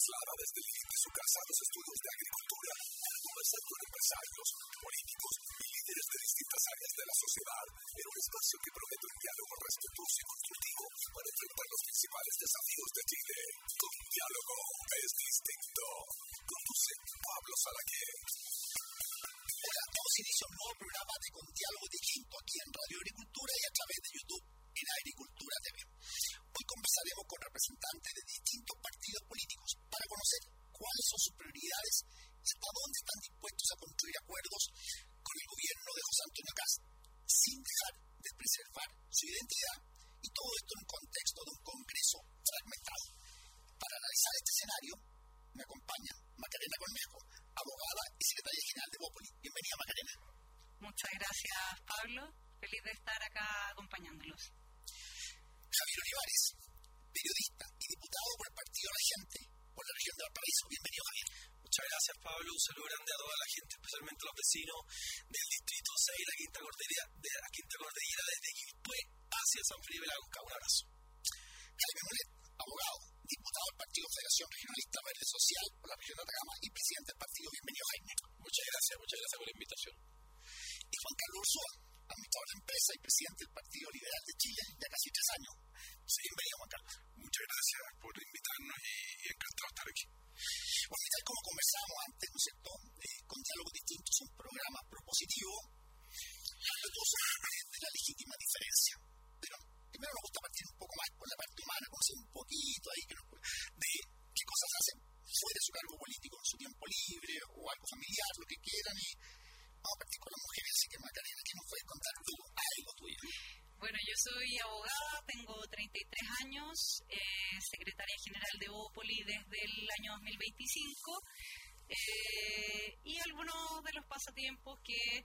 traslada desde el living de su casa a los estudios de agricultura para conversar con empresarios, políticos y líderes de distintas áreas de la sociedad en un espacio que promete un diálogo respetuoso y constructivo para enfrentar los principales desafíos de Chile. Con diálogo es distinto. Conduce Pablo Salaqué. Hola, damos inicio a un nuevo programa de Con Diálogo Distinto aquí en Radio Agricultura y a través de YouTube en Agricultura TV. Hoy conversaremos con representantes de distintos partidos políticos para conocer cuáles son sus prioridades y hasta dónde están dispuestos a construir acuerdos con el gobierno de José Antonio Kast, sin dejar de preservar su identidad, y todo esto en un contexto de un Congreso fragmentado. Para analizar este escenario, me acompaña Macarena Cornejo, abogada y secretaria general de Bópoli. Bienvenida, Macarena. Muchas gracias, Pablo. Feliz de estar acá acompañándolos. Javier Olivares, periodista y diputado por el Partido de la Gente por la región de Valparaíso. Bienvenido, Javier. Muchas gracias, Pablo. Un saludo grande a toda la gente, especialmente a los vecinos del Distrito 6, la Quinta Cordillera, desde Quilpué hacia San Felipe de la Conca. Un abrazo. Jaime Mulet, abogado, diputado del Partido Federación Regionalista Verde Social por la región de Atacama y presidente del partido. Bienvenido, Jaime. Muchas gracias por la invitación. Y Juan Carlos Ursúa, administrador de empresa y presidente del Partido Liberal de Chile, ya casi 3 años. Sí, bienvenido, Juan Carlos. Muchas gracias por invitarnos y encantado de estar aquí. Bueno, y tal como conversábamos antes, ¿no es cierto? Con Diálogos Distintos es un programa propositivo, respetuoso de la legítima diferencia. Pero primero nos gusta partir un poco más por la parte humana, conocer un poquito ahí de qué cosas hacen fuera de su cargo político en su tiempo libre o algo familiar, lo que quieran. Y vamos a partir con las mujeres, así que Macarena, ¿qué nos puedes contar tú algo tuyo? Bueno, yo soy abogada, tengo 33 años, secretaria general de Bópoli desde el año 2025 y algunos de los pasatiempos que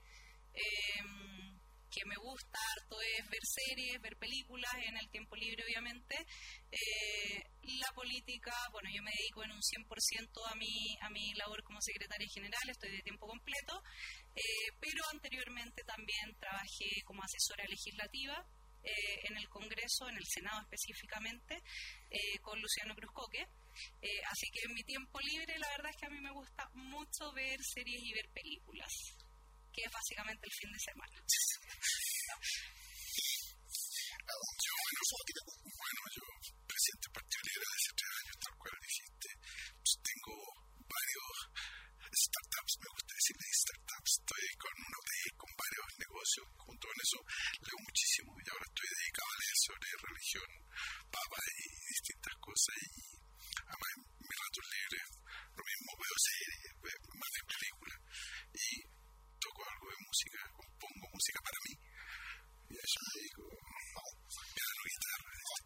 me gusta harto es ver series, ver películas en el tiempo libre, obviamente. La política, bueno, yo me dedico en un 100% a mi labor como secretaria general, estoy de tiempo completo, pero anteriormente también trabajé como asesora legislativa en el Congreso, en el Senado específicamente, con Luciano Cruzcoque. Así que en mi tiempo libre la verdad es que a mí me gusta mucho ver series y ver películas, que es básicamente el fin de semana. Yo, presidente del Partido Libre hace 3 años, tal cual dijiste, pues tengo varios startups, me gusta decirle startups, estoy con un hotel, con varios negocios, junto con eso leo muchísimo y ahora estoy dedicado a leer sobre religión, papa y distintas cosas, y además en mis ratos libres lo mismo, veo series, más de películas y toco algo de música, compongo música para mí y a eso me dedico. Piano, guitarra,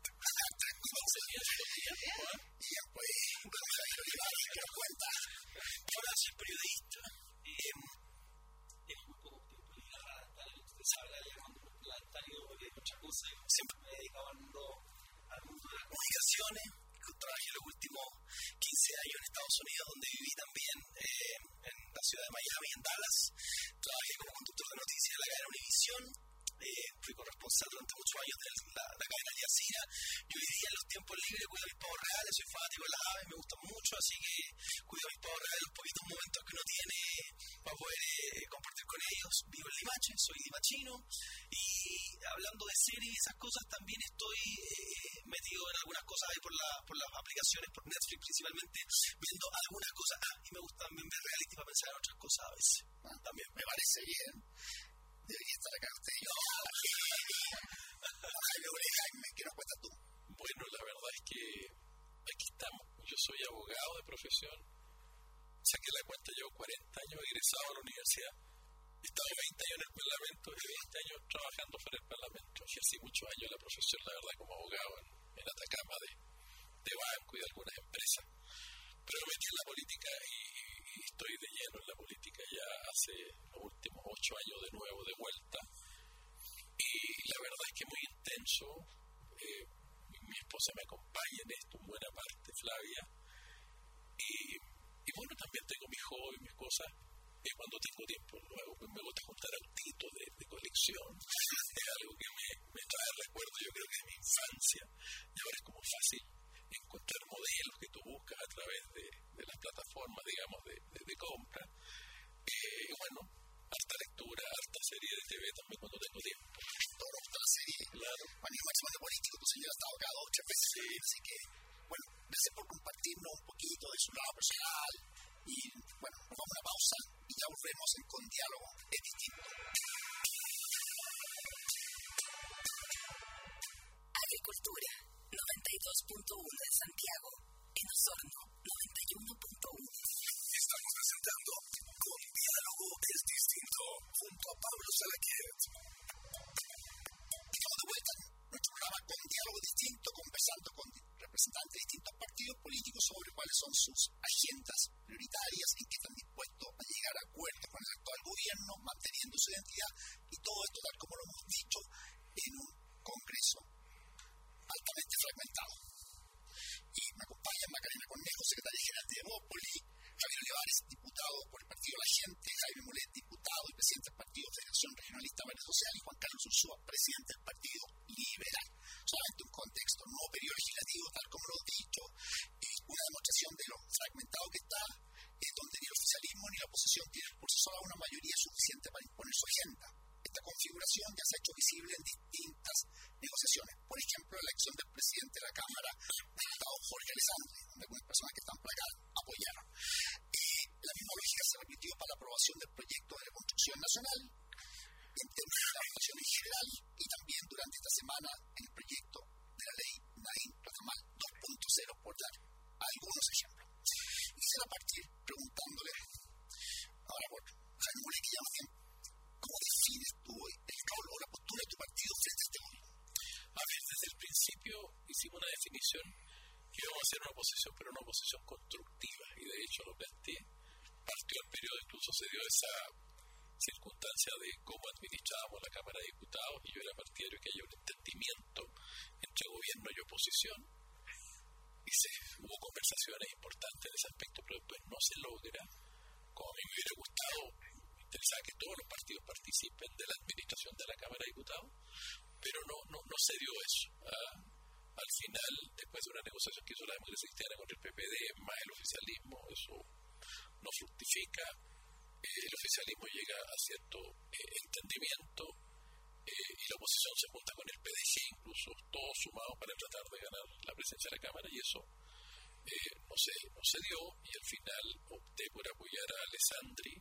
y después Javier Olivares, ¿qué nos cuenta? Ahora soy periodista. Tengo muy poco tiempo libre para estar en ustedes hablan ya cuando me plantario de muchas cosas. Siempre me he dedicado al mundo de las comunicaciones. Trabajé los últimos 15 años en Estados Unidos, donde viví también en la ciudad de Miami, en Dallas. Trabajé como conductor de noticias en la cadena Univisión. Fui corresponsal durante muchos años de la cadena Al Jazeera. Y hoy día en los tiempos libres cuido a mis pavos reales, soy fanático de las aves, me gustan mucho, así que cuido a mis pavos reales los poquitos momentos que uno tiene para poder compartir con ellos. Vivo en Limache, soy limachino, y hablando de series y esas cosas, también estoy metido en algunas cosas ahí por las aplicaciones, por Netflix principalmente, viendo algunas cosas. Y me gusta también ver reality para pensar en otras cosas a veces. También me parece bien. Debería estar acá usted. Jaime, ¿qué nos cuentas tú? Bueno, la verdad es que aquí estamos. Yo soy abogado de profesión. Saqué la cuenta, llevo 40 años egresado a la universidad. He estado 20 años en el Parlamento y 20 años trabajando fuera del Parlamento. Ejercí muchos años la profesión, la verdad, como abogado en Atacama de banco y de algunas empresas. Pero me metí en la política y estoy de lleno en la política ya hace los últimos 8 años de nuevo, de vuelta. Y la verdad es que es muy intenso. Mi esposa me acompaña en esto en buena parte, Flavia. Y bueno, también tengo mis hobbies, mis cosas. Cuando tengo tiempo nuevo, pues me gusta juntar autitos de colección. Es algo que me trae recuerdos, yo creo que de mi infancia. Y ahora es como fácil encontrar modelos que tú buscas a través de las plataformas, digamos, de compra. Y bueno, harta lectura, harta serie de TV también cuando tengo tiempo. Todo lo gusta la serie. Claro. Bueno, y máximo de político, tu señora ha estado acá 2 o 3 veces. Sí. Así que, bueno, gracias por compartirnos un poquito de su lado personal. Y, bueno, nos vamos a una pausa y ya volvemos Con Diálogo es Distinto. Agricultura, 92.1 en Santiago. En Osorno, 91.1. Estamos presentando Con Diálogo es Distinto, junto a Pablo Salaquet. Estamos de vuelta en nuestro programa Con Diálogo Distinto, conversando con representantes de distintos partidos políticos sobre cuáles son sus agendas prioritarias, en qué están dispuestos a llegar a acuerdos con el actual gobierno, manteniendo su identidad, y todo esto, tal como lo hemos dicho, en un Congreso altamente fragmentado. Y me acompañan Macarena Cornejo, secretaria general de Demópolis, Javier Olivares, diputado por el Partido La Gente, Jaime Mulet, diputado y presidente del Partido Federación Regionalista Verde Social, y Juan Carlos Ursúa, presidente del Partido Liberal. Solamente un contexto, un nuevo periodo legislativo, tal como lo he dicho, es una demostración de lo fragmentado que está, donde ni el oficialismo ni la oposición tienen por sí sola una mayoría suficiente para imponer su agenda. Esta configuración ya se ha hecho visible en distintas negociaciones. Por ejemplo, la elección del presidente de la Cámara, el diputado Jorge Alessandri, donde algunas personas que están por acá apoyaron. La misma lógica se repitió para la aprobación del proyecto de reconstrucción nacional, en términos de la votación en general, y también durante esta semana en el proyecto de la ley Naim Razamal 2.0, por dar algunos ejemplos. Quisiera partir preguntándole, ahora por Jaime Mulet, que ya más tiempo, ¿cómo defines tú el rol o la postura de tu partido frente a este gobierno? A ver, desde el principio hicimos una definición que íbamos a hacer una oposición, pero una oposición constructiva, y de hecho lo planteé. Partió el periodo, incluso se dio esa circunstancia de cómo administrábamos la Cámara de Diputados, y yo era partidario que haya un entendimiento entre gobierno y oposición, y hubo conversaciones importantes en ese aspecto, pero después no se logra, como a mí me hubiera gustado. Interesaba que todos los partidos participen de la administración de la Cámara de Diputados, pero no se dio eso. Al final, después de una negociación que hizo la democracia cristiana con el PPD, más el oficialismo, eso no fructifica. El oficialismo llega a cierto entendimiento, y la oposición se junta con el PDG, incluso todos sumados para tratar de ganar la presidencia de la Cámara, y eso no se dio, y al final opté por apoyar a Alessandri,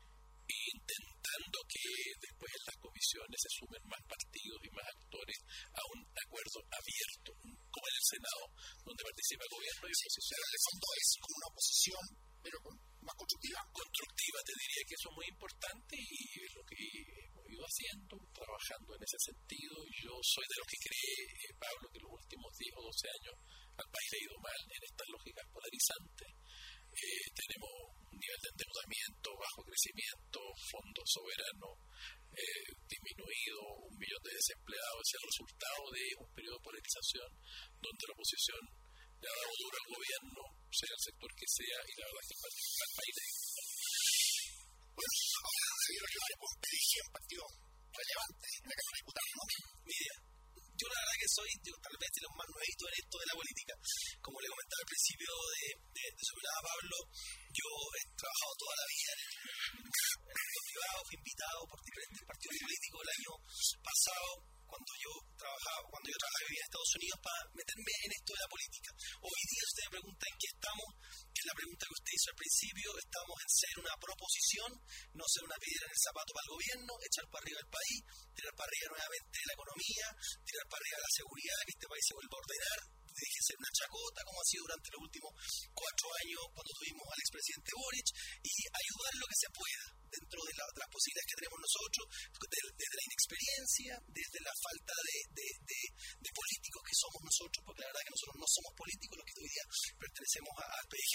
intentando que después en las comisiones se sumen más partidos y más actores a un acuerdo abierto, como en el Senado, donde participa el gobierno y oposición. Pero en el fondo es como una oposición, pero más constructiva. Constructiva, te diría que eso es muy importante, y es lo que hemos ido haciendo, trabajando en ese sentido. Yo soy de los que cree, Pablo, que los últimos 10 o 12 años al país le ha ido mal en estas lógicas polarizantes. Tenemos un nivel de endeudamiento, bajo crecimiento, fondos soberanos disminuido, 1 millón de desempleados. Es el resultado de un periodo de polarización donde la oposición le ha dado duro al gobierno, sea el sector que sea, y la verdad es que el país le dice. Bueno, ahora Javier Olivares, pues PDG, un partido relevante en la Cámara de Diputados, ¿no? Mira, yo la verdad que soy tal vez de los más nuevitos en esto de la política. Como le comentaba al principio de su mirada, Pablo, yo he trabajado toda la vida en el sector privado, fui invitado por diferentes partidos políticos el año pasado, cuando yo trabajaba y vivía en Estados Unidos, para meterme en esto de la política. Hoy día usted me pregunta en qué estamos, que es la pregunta que usted hizo al principio. Estamos en ser una proposición, no ser una piedra en el zapato para el gobierno, echar para arriba el país, tirar para arriba nuevamente la economía, tirar para arriba la seguridad, que este país se vuelva a ordenar, deje de ser una chacota como ha sido durante los últimos 4 años cuando tuvimos al expresidente Boric, y ayudar en lo que se pueda dentro de las posibilidades que tenemos nosotros, desde la inexperiencia, desde la falta de políticos que somos nosotros, porque la verdad que nosotros no somos políticos, los que hoy día pertenecemos al PDG,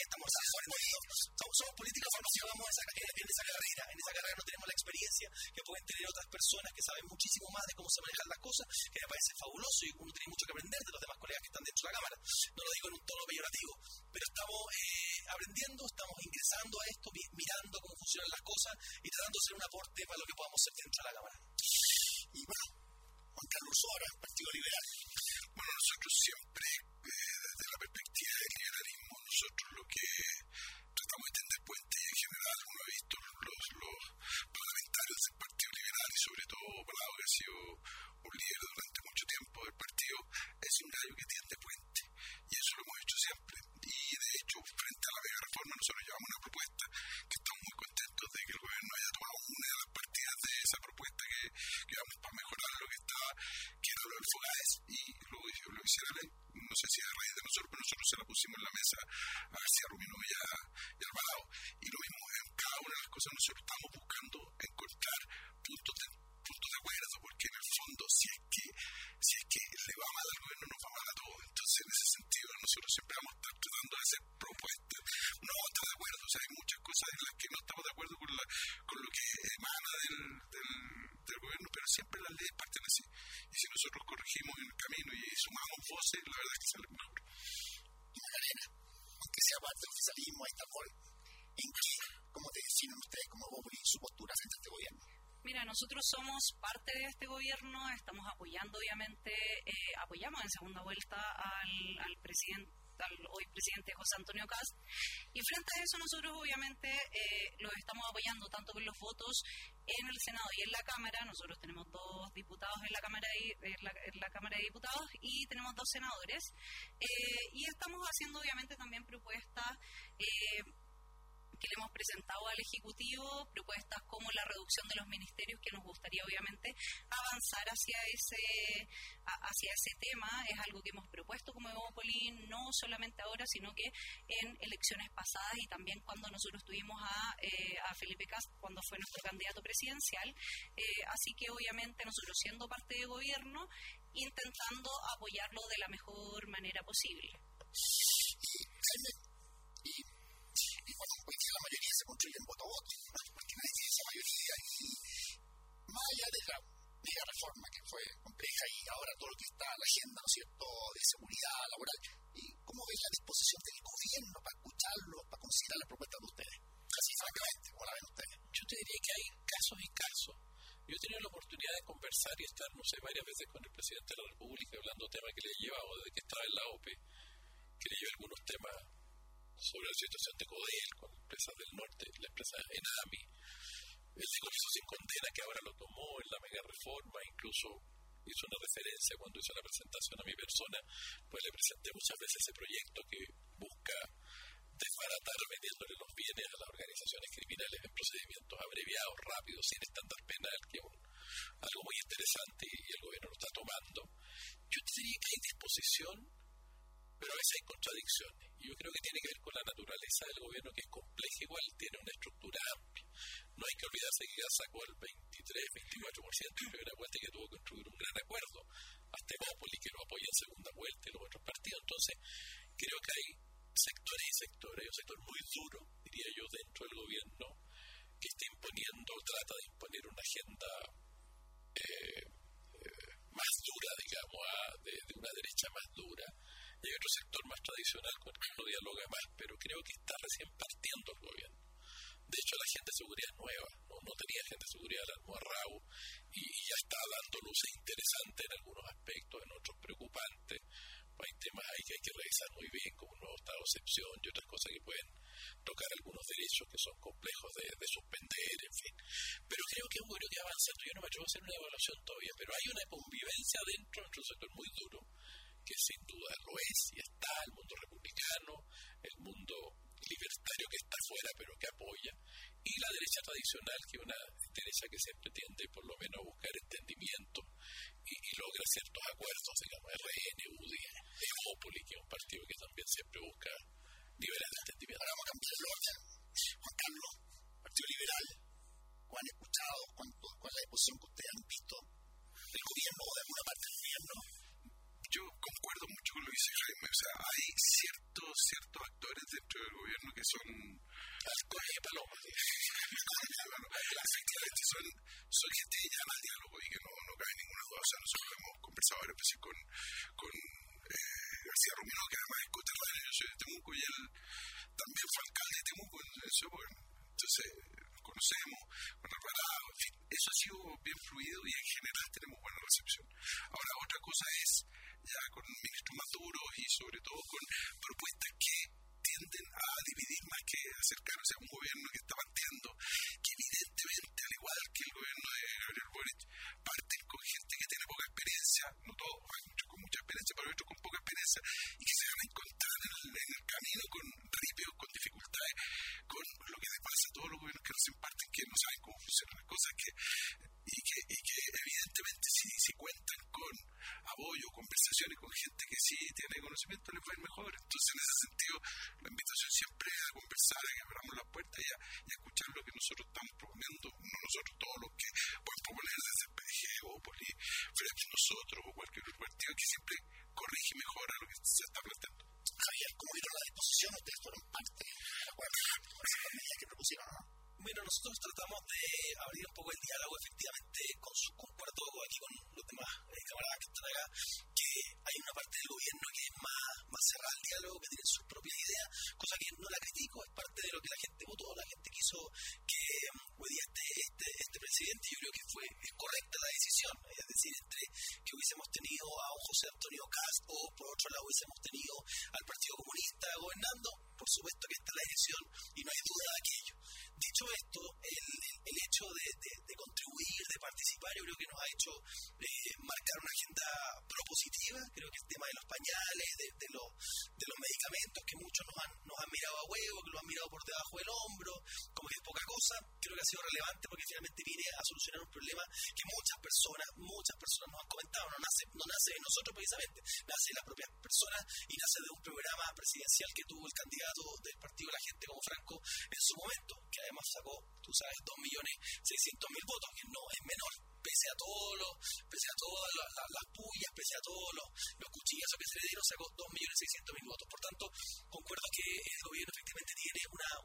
somos políticos, participamos en esa carrera no tenemos la experiencia que pueden tener otras personas que saben muchísimo más de cómo se manejan las cosas, que me parece fabuloso, y uno tiene mucho que aprender de los demás colegas que están dentro de la Cámara. No lo digo en un tono peyorativo, pero estamos aprendiendo, estamos ingresando a esto, mirando cómo funcionan las cosas y tratando de hacer un aporte para lo que podamos hacer dentro de la Cámara. Y bueno, Juan Carlos Ursúa, Partido Liberal. Bueno, nosotros siempre, desde la perspectiva del liberalismo, nosotros y lo hiciera ley. No sé si a raíz de nosotros, pero nosotros se la pusimos en la mesa a García Rumino y Alvarado. Y lo mismo en cada una de las cosas, nosotros estamos buscando encontrar puntos de acuerdo, porque en el fondo, si es que le va mal al gobierno, nos va mal a todos. Entonces, en ese sentido, nosotros siempre vamos a estar tratando de hacer propuestas. No vamos a estar de acuerdo, o sea, hay muchas cosas en las que no estamos de acuerdo con lo que emana del gobierno, pero siempre las leyes parten así. Y si nosotros corregimos en el camino y sumamos voces, la verdad es que sale mejor. Macarena, aunque sea parte del oficialismo, ahí está por ¿en qué? ¿Cómo te definen ustedes como Bópoli su postura frente a este gobierno? Mira, nosotros somos parte de este gobierno, estamos apoyando obviamente, apoyamos en segunda vuelta al hoy presidente José Antonio Kast, y frente a eso nosotros obviamente los estamos apoyando tanto con los votos en el Senado y en la Cámara. Nosotros tenemos 2 diputados en la Cámara de Diputados y tenemos 2 senadores, y estamos haciendo obviamente también propuestas que le hemos presentado al Ejecutivo, propuestas como la reducción de los ministerios, que nos gustaría obviamente avanzar hacia ese tema. Es algo que hemos propuesto como Bópoli, no solamente ahora, sino que en elecciones pasadas y también cuando nosotros tuvimos a Felipe Kast, cuando fue nuestro candidato presidencial. Así que obviamente nosotros, siendo parte de gobierno, intentando apoyarlo de la mejor manera posible. Y bueno, hoy día la mayoría se construye en voto a voto, ¿no? Porque nadie tiene esa mayoría, y más allá de la mega reforma que fue compleja y ahora todo lo que está en la agenda, ¿no es cierto?, de seguridad laboral, ¿y cómo ves la disposición del gobierno para escucharlo, para considerar las propuestas de ustedes? Así francamente, ¿cómo la ven ustedes? Yo te diría que hay casos y casos. Yo he tenido la oportunidad de conversar y estar, no sé, varias veces con el presidente de la República hablando de temas que le he llevado desde que estaba en la OPE, que le llevé algunos temas sobre la situación de Codel con empresas del norte, la empresa Enami, el de Comiso Sin Condena, que ahora lo tomó en la mega reforma, incluso hizo una referencia cuando hizo la presentación a mi persona, pues le presenté muchas veces ese proyecto que busca desbaratar vendiéndole los bienes a las organizaciones criminales en procedimientos abreviados, rápidos, sin estándar penal, que es algo muy interesante y el gobierno lo está tomando. Yo te diría que hay disposición, pero a veces hay contradicciones, y yo creo que tiene que ver con la naturaleza del gobierno, que es compleja igual, tiene una estructura amplia. No hay que olvidarse que ya sacó el 23-24% en primera vuelta y que tuvo que construir un gran acuerdo, hasta Bópoli, que lo apoya en segunda vuelta, y los otros partidos. Entonces creo que hay sectores y sectores. Hay un sector muy duro, diría yo, dentro del gobierno, que está imponiendo, trata de imponer una agenda más dura, digamos, de una derecha más dura. Y hay otro sector más tradicional con el que uno dialoga más, pero creo que está recién partiendo el gobierno. De hecho, la agenda de seguridad es nueva, no tenía agenda de seguridad la Raúl, y ya está dando luces interesantes en algunos aspectos, en otros preocupantes. Hay temas ahí que hay que revisar muy bien, como un nuevo estado de excepción y otras cosas que pueden tocar algunos derechos que son complejos de suspender, en fin. Pero creo que es un gobierno que va avanzando. Yo no me atrevo a hacer una evaluación todavía, pero hay una convivencia dentro de un sector muy duro, que sin duda lo es y está, el mundo republicano, el mundo libertario que está afuera pero que apoya, y la derecha tradicional, que es una derecha que siempre tiende por lo menos a buscar entendimiento y logra ciertos acuerdos, digamos, RN, UDI, Bópoli, que es un partido que también siempre busca niveles de entendimiento. Ahora vamos a cambiar el orden. Juan Carlos, Partido Liberal, ¿cuál han escuchado? ¿Cuál es la disposición que ustedes han visto del gobierno o de alguna parte del gobierno? Yo concuerdo mucho con lo que dice Jaime. O sea, hay ciertos actores dentro del gobierno que son halcones y palomas. Efectivamente, son gente que llama al diálogo y que no cabe ninguna duda. O sea, nosotros hemos conversado varias veces con García Rumino, que además es coterráneo. Yo soy de Temuco y él también fue alcalde de Temuco en su época. Entonces, nos conocemos, con Alvarado, en fin. Eso ha sido bien fluido y en general tenemos buena recepción. Ahora, otra cosa es ya con ministros más duros y sobre todo con propuestas que tienden a dividir más que acercarse a un gobierno que está partiendo, que evidentemente, al igual que el gobierno de Gabriel Boric, parten con gente que tiene poca experiencia, no todos, hay muchos con mucha experiencia, pero otros con poca experiencia, y que se van a encontrar en el camino con ripios, con dificultades, con lo que les pasa a todos los gobiernos que recién parten, que no saben cómo funcionan las cosas, y que evidentemente si cuentan con apoyo, con conversaciones con gente que sí tiene conocimiento les va a ir mejor. Entonces, en ese sentido, la invitación siempre es a conversar, a que abramos las puertas y a escuchar lo que nosotros estamos proponiendo, no nosotros, todos los que pueden proponer desde el PDG o frente a nosotros o cualquier otro partido que siempre corrige y mejora lo que se está planteando. Javier, ¿cómo vieron la disposición? Ustedes fueron parte de la medida que propusieron, ¿no? Bueno, nosotros tratamos de abrir un poco el diálogo, efectivamente, concuerdo aquí con los demás camaradas que están acá, que hay una parte del gobierno que es más cerrada al diálogo, que tiene sus propias ideas, cosa que no la critico, es parte de lo que la gente votó, la gente quiso que hoy día este presidente, yo creo que es correcta la decisión, es decir, entre que hubiésemos tenido a un José Antonio Kast o por otro lado hubiésemos tenido al Partido Comunista gobernando, por supuesto que esta es la decisión y no hay duda de aquello. Dicho esto, el hecho de contribuir, de participar, yo creo que nos ha hecho marcar una agenda propositiva. Creo que el tema de los pañales, de los medicamentos, que muchos nos han mirado a huevo, que lo han mirado por debajo del hombro, como que es poca cosa, creo que ha sido relevante porque finalmente viene a solucionar un problema que muchas personas nos han comentado. No nace de nosotros precisamente, nace de las propias personas y nace de un programa presidencial que tuvo el candidato del Partido de la Gente como Franco en su momento, que además sacó, tú sabes, 2.600.000 votos, que no es menor, pese a todas las pullas, pese a todos los cuchillazos que se le dieron, sacó 2.600.000 votos. Por tanto, concuerdo que el gobierno efectivamente tiene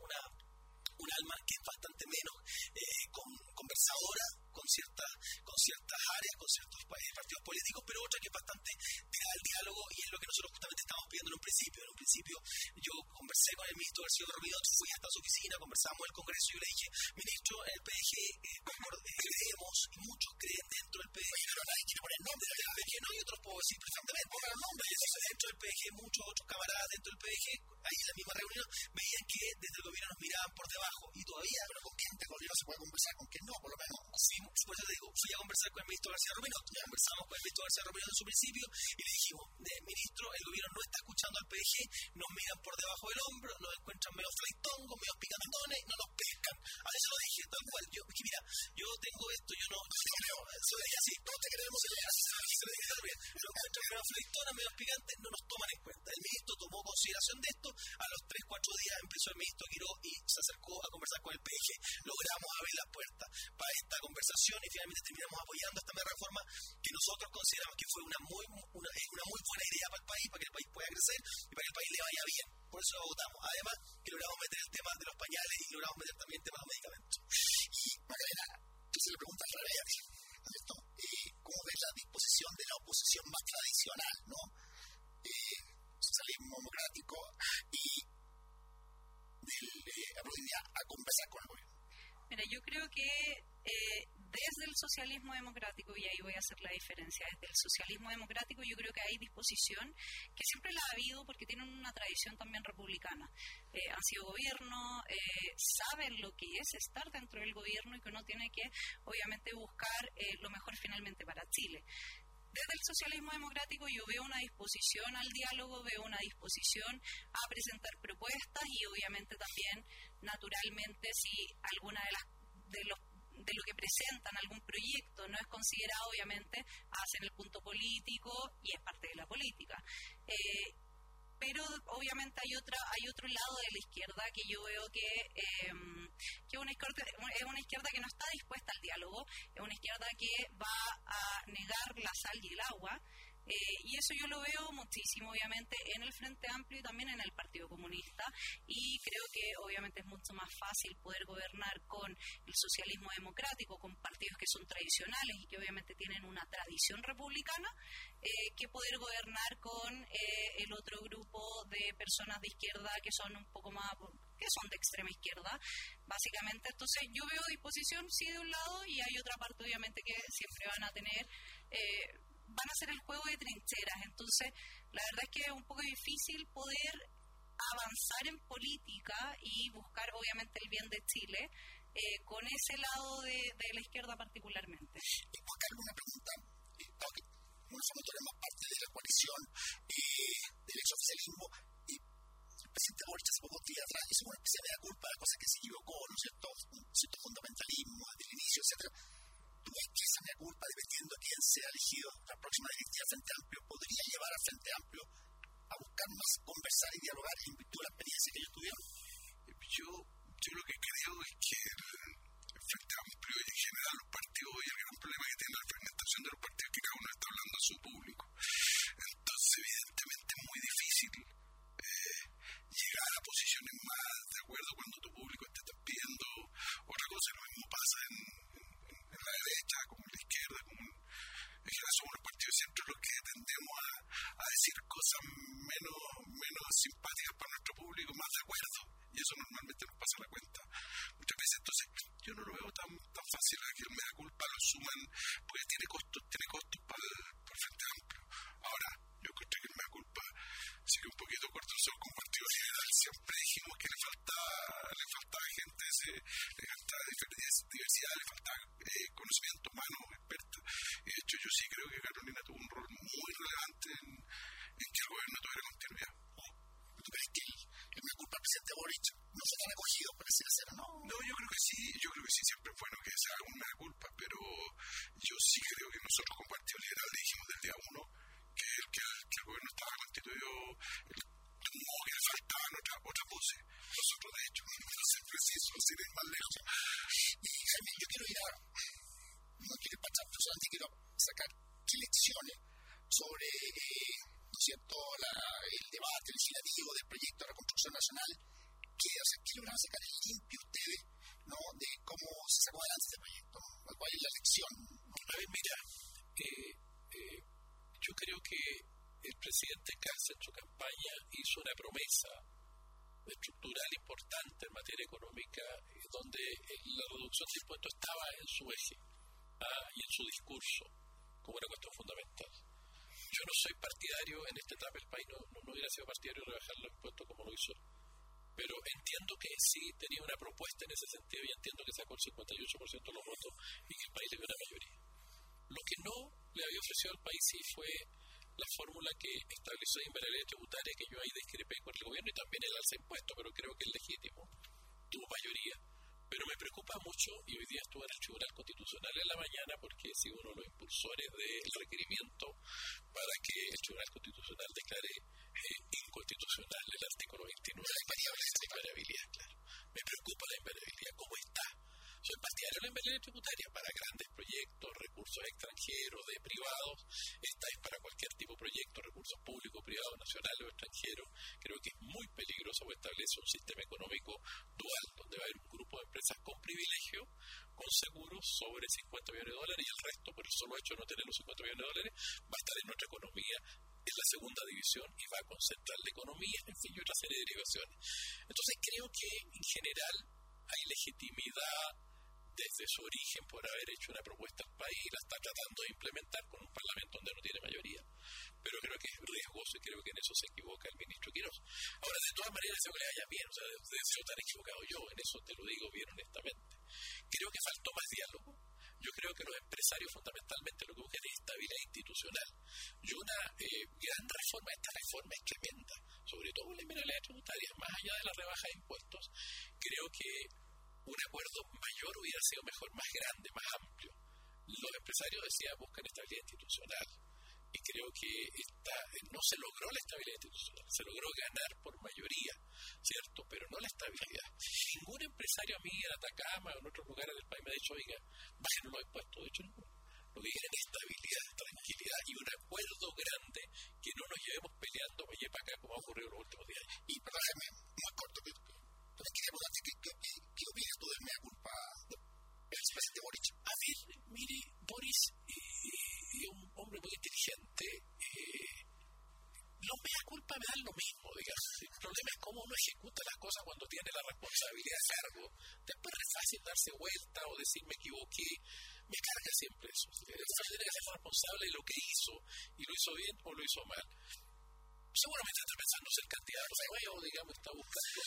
un alma que es bastante menos conversadora con ciertas áreas, con ciertos partidos políticos, pero otra que es bastante tirada al diálogo, y es lo que nosotros justamente estamos pidiendo en un principio. En un principio yo conversé con el ministro García Rovira, fui hasta su oficina, conversamos en el Congreso y yo le dije, ministro, en el PDG creemos, y muchos creen dentro del PDG, pero nadie quiere poner nombre del PDG, no, y otros puedo decir perfectamente, pongan el nombre, y entonces dentro del PDG, muchos otros camaradas dentro del PDG, ahí en la misma reunión, veían que desde el gobierno nos miraban por debajo, y todavía, pero con quién del gobierno se puede conversar, con quién no, por lo menos. Por eso te digo, fui a conversar con el ministro García Romero, conversamos con el ministro García Romero en su principio y le dijimos, ministro, el gobierno no está escuchando al PDG, nos miran por debajo del hombro, nos encuentran medio flaitongos, medio picantones, no nos pescan. A eso lo dije, tal cual, que mira, yo tengo esto, yo no creo, se lo dije así, todos te creemos, se lo dije también, nos encuentran medio flaitones, medio picantes, no nos toman en cuenta. El ministro tomó consideración de esto, a los 3-4 días empezó el ministro Quiró y se acercó a conversar con el PDG, logramos abrir las puertas para esta conversación y finalmente terminamos apoyando esta nueva reforma que nosotros consideramos que fue una muy buena idea para el país, para que el país pueda crecer y para que el país le vaya bien. Por eso lo votamos. Además, que logramos meter el tema de los pañales y logramos meter también el tema de los medicamentos. Y Magdalena, tú se le preguntas al revés, ¿cierto? ¿Cómo ves la disposición de la oposición más tradicional, ¿no? Socialismo democrático y a conversar con el gobierno? Mira, yo creo que desde el socialismo democrático, y ahí voy a hacer la diferencia, desde el socialismo democrático yo creo que hay disposición, que siempre la ha habido porque tienen una tradición también republicana. Han sido gobierno, saben lo que es estar dentro del gobierno y que uno tiene que, obviamente, buscar lo mejor finalmente para Chile. Desde el socialismo democrático yo veo una disposición al diálogo, veo una disposición a presentar propuestas y obviamente también, naturalmente, si alguna de lo que presentan, algún proyecto no es considerado, obviamente hacen el punto político y es parte de la política. Pero obviamente hay otro lado de la izquierda que yo veo que es una izquierda que no está dispuesta al diálogo, es una izquierda que va a negar la sal y el agua, y eso yo lo veo muchísimo, obviamente, en el Frente Amplio y también en el Partido Comunista, y creo que obviamente es mucho más fácil poder gobernar con el socialismo democrático, con partidos que son tradicionales y que obviamente tienen una tradición republicana, que poder gobernar con el otro grupo de personas de izquierda que son un poco más, que son de extrema izquierda, básicamente. Entonces yo veo disposición, sí, de un lado, y hay otra parte, obviamente, que siempre van a tener, van a hacer el juego de trincheras. Entonces, la verdad es que es un poco difícil poder avanzar en política y buscar, obviamente, el bien de Chile con ese lado de la izquierda particularmente. Juan Carlos, una pregunta. Uno somos más parte de la coalición del exoficialismo y el presidente Boric hace pocos días atrás hizo una especie de culpa de cosas que se equivocó, ¿no es cierto? Un cierto fundamentalismo del inicio, etcétera. ¿Tú ves que esa ese mea culpa, dependiendo de quién sea elegido la próxima directiva del Frente Amplio, podría llevar al Frente Amplio a buscar más conversar y dialogar en virtud de la experiencia que ellos tuvieron? Yo lo que creo es que el Frente Amplio y en general los partidos, y el gran problema que tiene la fragmentación de los partidos es que cada uno está hablando a su público. Entonces, evidentemente es muy difícil llegar a posiciones más de acuerdo cuando tu público te está pidiendo otra cosa. Lo mismo pasa en la derecha, como en la izquierda, como en general somos los partidos de centro los que tendemos a decir cosas menos simpáticas para nuestro público, más de acuerdo, y eso normalmente nos pasa la cuenta muchas veces. Entonces yo no lo veo tan fácil a que el mea culpa lo suman, porque tiene costos para el Frente Amplio. Ahora, yo creo que el mea culpa sigue un poquito corto con Partido Liberal. Siempre dijimos que le faltaba gente, le faltaba diversidad, le faltaba conocimiento humano, experto. Y de hecho yo sí creo que Carolina tuvo un rol muy relevante en que el gobierno tuviera continuidad. ¿Tú crees que el mea culpa del presidente Boric no fue tan acogido, pareciera ser, no? No, yo creo que sí, siempre es bueno que se haga un mea culpa, pero yo sí creo que nosotros como Partido Liberal le dijimos del día uno que el gobierno estaba constituido de un modo que le faltaban otras voces. Nosotros, de hecho, no es preciso, sin ir más lejos. Y Jaime, yo quiero no quiero ir para atrás, pero solamente quiero sacar lecciones sobre, ¿no es cierto?, el debate legislativo del proyecto de reconstrucción nacional, que lograron sacar el limpio ustedes, ¿no?, de cómo se sacó adelante este proyecto, ¿no? ¿Cuál es la lección? A ver, mira, yo creo que el presidente Kast en su campaña hizo una promesa estructural importante en materia económica, donde la reducción de impuestos estaba en su eje y en su discurso como una cuestión fundamental. Yo no soy partidario en esta etapa del país, no hubiera sido partidario de rebajar los impuestos como lo hizo, pero entiendo que sí tenía una propuesta en ese sentido y entiendo que sacó el 58% de los votos y que el país le dio una mayoría. Lo que no le había ofrecido al país sí fue la fórmula que estableció en la ley tributaria, que yo ahí discrepé con el gobierno, y también el alza de impuestos, pero creo que es legítimo, tuvo mayoría. Pero me preocupa mucho, y hoy día estuve en el Tribunal Constitucional en la mañana, porque he sido uno de los impulsores del requerimiento para que el Tribunal Constitucional declare inconstitucional el artículo 29 de la invariabilidad, claro. Me preocupa la invariabilidad, ¿cómo está? Soy partidario de la invariabilidad tributaria para grandes proyectos, recursos extranjeros, de privados, esta es para cualquier tipo de proyecto, recursos públicos, privados, nacionales o extranjeros. Creo que es muy peligroso porque establece un sistema económico dual, donde va a haber un grupo de empresas con privilegio, con seguros sobre $50 millones, y el resto, por el solo hecho de no tener los $50 millones, va a estar en nuestra economía en la segunda división y va a concentrar la economía, en fin, y otra serie de derivaciones. Entonces creo que en general hay legitimidad desde su origen por haber hecho una propuesta al país, la está tratando de implementar con un parlamento donde no tiene mayoría, pero creo que es riesgoso y creo que en eso se equivoca el ministro Quiroz. Ahora, de todas maneras, se le vaya bien, o sea, deseo tan equivocado yo, en eso te lo digo bien honestamente. Creo que faltó más diálogo. Yo creo que los empresarios fundamentalmente lo que buscan es estabilidad institucional. Y una gran reforma, esta reforma es tremenda, sobre todo en la inmobiliaria tributaria, más allá de la rebaja de impuestos, creo que un acuerdo mayor hubiera sido mejor, más grande, más amplio. Los empresarios decían buscan estabilidad institucional y creo que no se logró la estabilidad institucional, se logró ganar por mayoría, ¿cierto? Pero no la estabilidad. Ningún empresario a mí en Atacama o en otros lugares del país me ha dicho, oiga, bajen los impuestos, de hecho ninguno. Lo que quieren es estabilidad, tranquilidad y un acuerdo grande, que no nos llevemos peleando para allá y para acá como ha ocurrido en los últimos 10 años. Y perdóname, muy corto, pero quería preguntarte qué opinas tú del mea culpa del presidente Boric. A ver, mire, Boris es un hombre muy inteligente. Los mea culpa me dan lo mismo, digamos. El problema es cómo uno ejecuta las cosas cuando tiene la responsabilidad a cargo. Después es fácil darse vuelta o decir me equivoqué. Me carga siempre eso. Tiene que ser responsable de lo que hizo, y lo hizo bien o lo hizo mal. Seguramente está pensando ser candidato o digamos está buscando.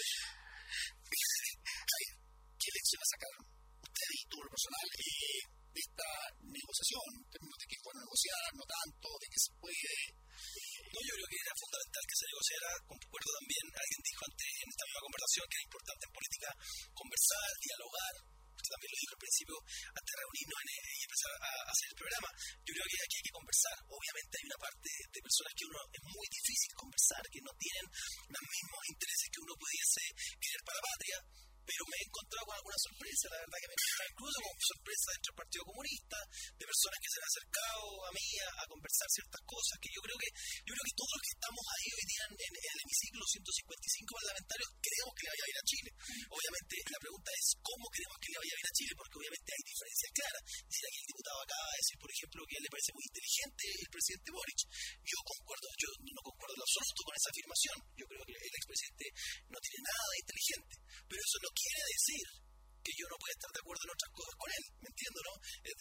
¿Qué lecciones sacaron ustedes y tú en lo personal de esta negociación? En términos de que es bueno negociar, no tanto, de que se puede. No, yo creo que era fundamental que se negociara. Concuerdo también, alguien dijo antes en esta misma conversación que es importante en política conversar, dialogar. usted también lo dijo al principio, antes de reunirnos y empezar a hacer el programa, yo creo que aquí hay que conversar. Obviamente hay una parte de personas que uno es muy difícil conversar, que no tienen los mismos intereses que uno pudiese querer para la patria, pero me he encontrado con alguna sorpresa, la verdad que me he encontrado incluso con sorpresa dentro del Partido Comunista, de personas que se han acercado a mí a conversar ciertas cosas, que yo creo que todos los que estamos ahí hoy día en el hemiciclo, 155 parlamentarios, queremos que le vaya bien a Chile. Obviamente la pregunta es cómo queremos que le vaya bien a Chile, porque obviamente hay diferencias claras. Dice aquí el diputado acaba de decir, por ejemplo, que a él le parece muy inteligente el presidente Boric. Yo no concuerdo en absoluto con esa afirmación. Yo creo que el expresidente no tiene nada de inteligente, pero eso no quiere decir que yo no pueda estar de acuerdo en otras cosas con él, ¿me entiendo, no?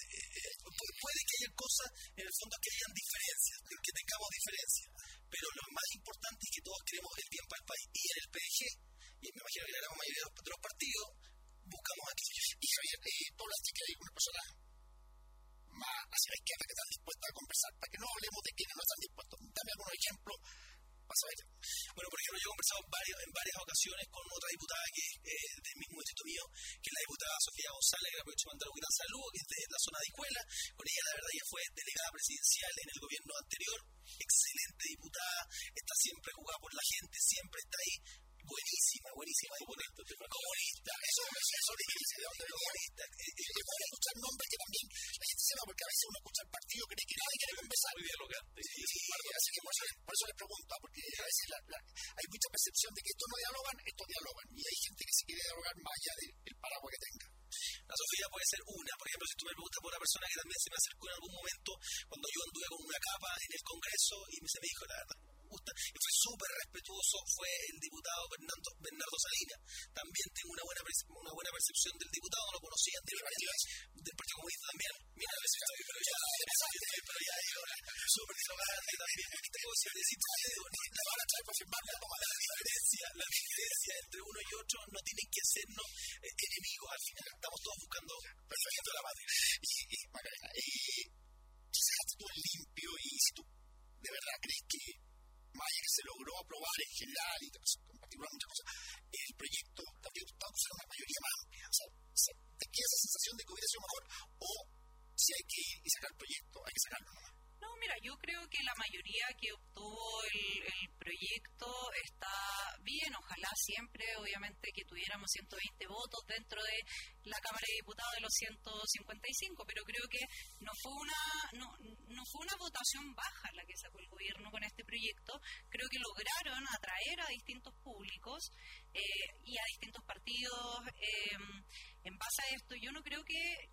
Puede que haya cosas, en el fondo, que hayan diferencias, que tengamos diferencias, pero lo más importante es que todos queremos el bien para el país. Y en el PDG, y me imagino que la gran mayoría de los partidos, buscamos aquello. Y Javier, tú hablaste que hay una persona más hacia la izquierda que están dispuestas a conversar, para que no hablemos de quienes no están dispuestos. Dame algunos ejemplos. Bueno, por ejemplo, yo he conversado en varias ocasiones con otra diputada que es del mismo distrito mío, que es la diputada Sofía González, que aprovecho de mandar un gran saludo, que es de la zona de Escuela. Con ella, la verdad, ella fue delegada presidencial en el gobierno anterior, excelente diputada, está siempre jugada por la gente, siempre está ahí. Buenísima diputada. Comunista, eso dice, ¿de dónde comunista? Es bueno escuchar nombres que también la gente se va, porque a veces uno escucha el partido que nadie quiere conversar. Muy dialogante. Así que por eso les pregunto, porque a veces hay mucha percepción de que estos no dialogan, estos dialogan. Y hay gente que se quiere dialogar más allá del paraguas que tenga. La Sofía puede ser una. Por ejemplo, si tú me preguntas por una persona que también se me acercó en algún momento, cuando yo anduve con una capa en el Congreso y se me dijo, la verdad, y fue súper respetuoso, fue el diputado Bernardo Salinas. También tengo una buena percepción del diputado, no lo conocían del Partido Comunista también. Mira, a veces pero ya yo súper dialogante también. Tengo la van a traer para firmar la diferencia entre uno y otro no tienen que sernos enemigos al final. Estamos todos buscando perfecto la patria. Y Macarena, quizás tú es limpio y si tú de verdad crees que más allá que se logró aprobar en general y en particular muchas cosas, el proyecto habría gustado usar una mayoría más amplia. O sea, ¿te queda esa sensación de que hubiera sido mejor? O si hay que sacar el proyecto, hay que sacarlo nomás. No, mira, yo creo que la mayoría que obtuvo el proyecto está bien. Ojalá siempre, obviamente, que tuviéramos 120 votos dentro de la Cámara de Diputados de los 155, pero creo que no fue una votación baja la que sacó el gobierno con este proyecto. Creo que lograron atraer a distintos públicos y a distintos partidos en base a esto. Yo no creo